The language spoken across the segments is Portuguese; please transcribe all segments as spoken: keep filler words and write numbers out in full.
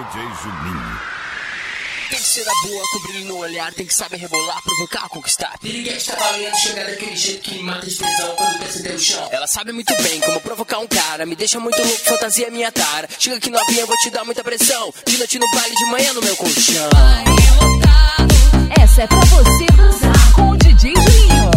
D J Juninho. Tem que ser a boa, com brilho no olhar, tem que saber rebolar, provocar, conquistar. Piriguete tá valendo, chegar daquele jeito que me mata de tesão quando desce até o chão. Ela sabe muito bem como provocar um cara, me deixa muito louco, fantasia minha tara. Chega aqui novinha, vou te dar muita pressão, de noite no baile, de manhã no meu colchão. Essa é pra você dançar com o D J Juninho.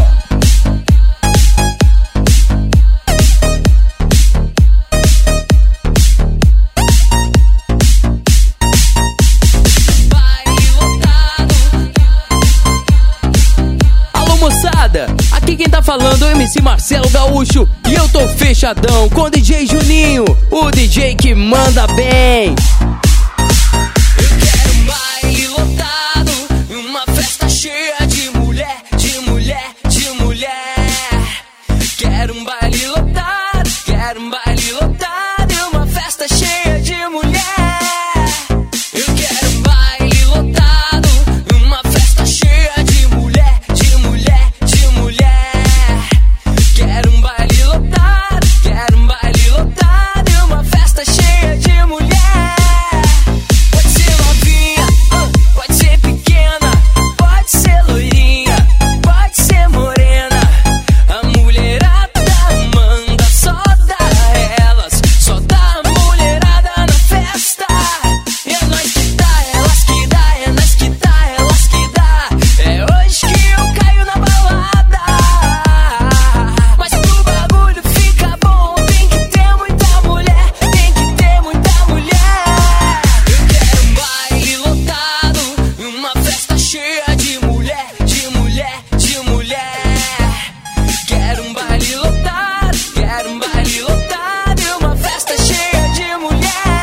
Aqui quem tá falando é o M C Marcelo Gaúcho e eu tô fechadão com o D J Juninho, o D J que manda bem. Eu quero um baile lotado, uma festa cheia de mulher, de mulher, de mulher. Quero um baile lotado, quero um baile lotado e uma festa cheia de mulher. Eu quero um baile lotado, uma festa cheia de mulher, de mulher, de mulher. Quero um baile lotado, quero um baile lotado e uma festa cheia de mulher. Pode ser novinha, uh, pode ser pequena, pode ser loirinha, pode ser morena. A mulherada manda, só dá elas, só dá a mulherada na festa. E é nós que dá, é elas que dá, é nós que dá, é elas que dá. É hoje que eu caio na balada. Mas pro bagulho fica bom, tem que ter muita mulher, tem que ter muita mulher. Eu quero um baile lotado, uma festa cheia de mulher, de mulher, de mulher. Quero um baile lotado, quero um baile lotado e uma festa cheia de mulher.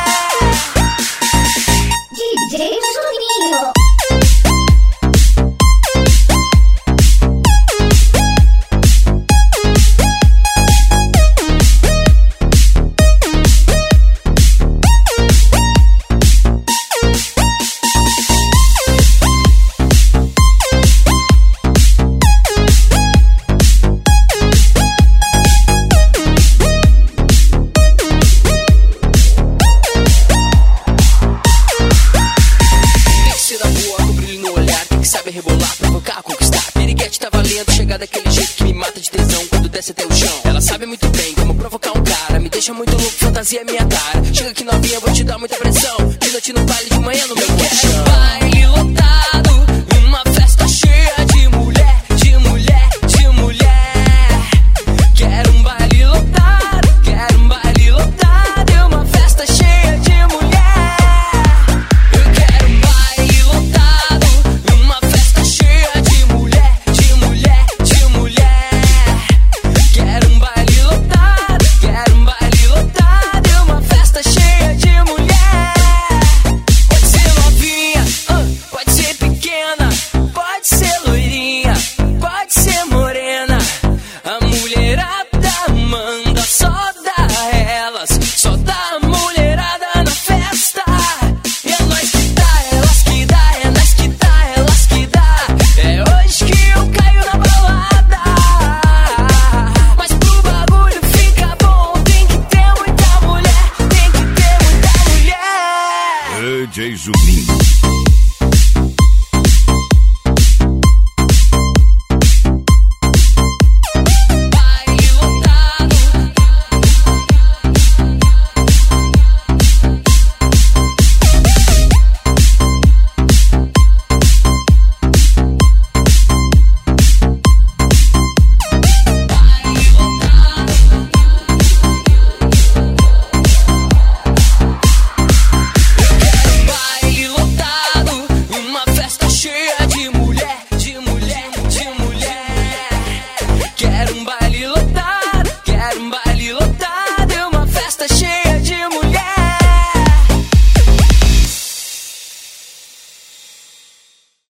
D J Juninho. Tem que ser a boa, com brilho no olhar, tem que saber rebolar, provocar, conquistar. Piriguete tá valendo, chegar daquele jeito que me mata de tesão quando desce até o chão. Ela sabe muito bem como provocar um cara, me deixa muito louco, fantasia minha tara. Chega aqui novinha, vou te dar muita pressão, de noite no baile, de manhã no meu colchão. Baile lotado, uma festa cheia de mulher, de mulher, de mulher. Quero um baile lotado, quero um baile lotado e uma festa cheia de mulher. Eu quero um baile lotado, uma festa cheia de mulher, de mulher, de mulher. Quero um baile lotado, quero um baile lotado e uma festa cheia de mulher. Pode ser novinha, uh, pode ser pequena, pode ser loirinha, pode ser morena. A mulherada manda, só dá elas, só dá a mulherada na festa. E é nós que dá, é elas que dá, é nós que dá, é elas que dá. É hoje que eu caio na balada. Mas pro bagulho fica bom, tem que ter muita mulher, tem que ter muita mulher. D J Juninho.